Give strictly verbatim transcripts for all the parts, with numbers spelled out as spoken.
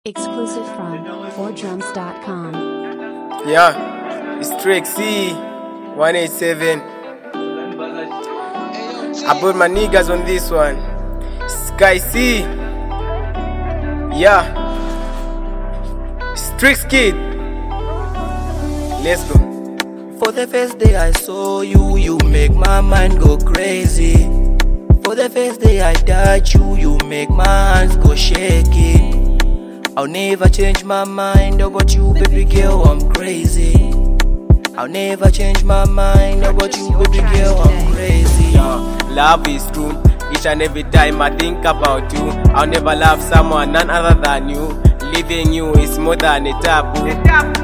Exclusive from four drums dot com. Yeah, it's Trixie one eighty-seven. I put my niggas on this one. Sky C. Yeah, Strix Kid. Let's go. For the first day I saw you, you make my mind go crazy. For the first day I touch you, you make my hands go shaking. I'll never change my mind about you, baby girl, I'm crazy. I'll never change my mind about you, baby girl, I'm crazy. Yeah, love is true. Each and every time I think about you, I'll never love someone none other than you. Leaving you is more than a taboo.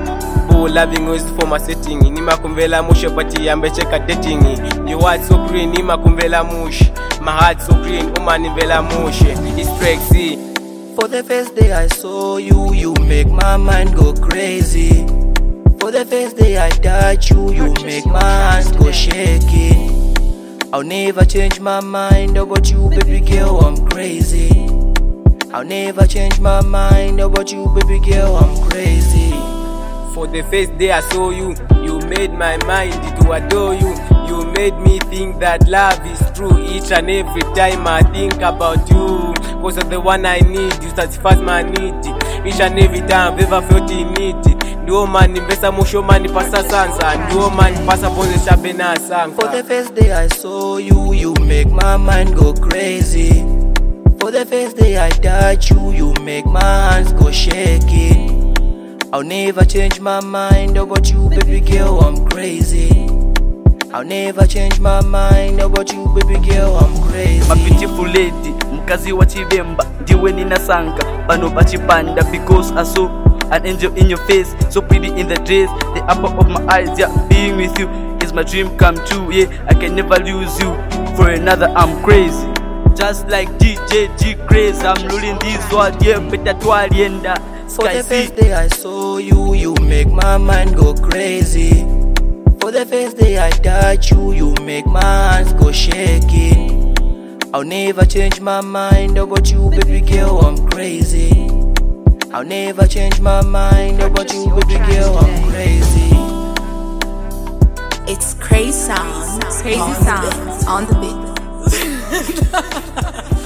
Boo, loving you is for my setting. Nima kumbela mushe pati yambe cheka dating. Your heart so green, nima kumbela mush. My heart so green, umani vela mushe. It's Trixie. For the first day I saw you, you make my mind go crazy. For the first day I touch you, you make my hands go shaking. I'll never change my mind about you, baby girl, I'm crazy. I'll never change my mind about you, baby girl, I'm crazy. For the first day I saw you, you made my mind to adore you. You made me think that love is true. Each and every time I think about you, cause of the one I need, you satisfy my need. Each and every time I've ever felt in need. Ndio man mbesa musho man pasa sansa. Ndio man pasa pose shabe na sang. For the first day I saw you, you make my mind go crazy. For the first day I touch you, you make my hands go shaking. I'll never change my mind about you, baby girl, I'm crazy. I'll never change my mind about you, baby girl, I'm crazy. My beautiful lady, mkazi wa chibemba, ndiwe ninasanga, bano bachipanda, because I saw an angel in your face, so pretty in the dress, the apple of my eyes, yeah, being with you is my dream come true, yeah, I can never lose you, for another I'm crazy. Just like D J G Craze, I'm ruling this world, yeah, better twalienda. For the first day I saw you, you make my mind go crazy. For the first day I touch you, you make my hands go shaking. I'll never change my mind about you, baby girl, I'm crazy. I'll never change my mind about you, baby girl, I'm crazy. It's crazy sound, crazy sound on the beat.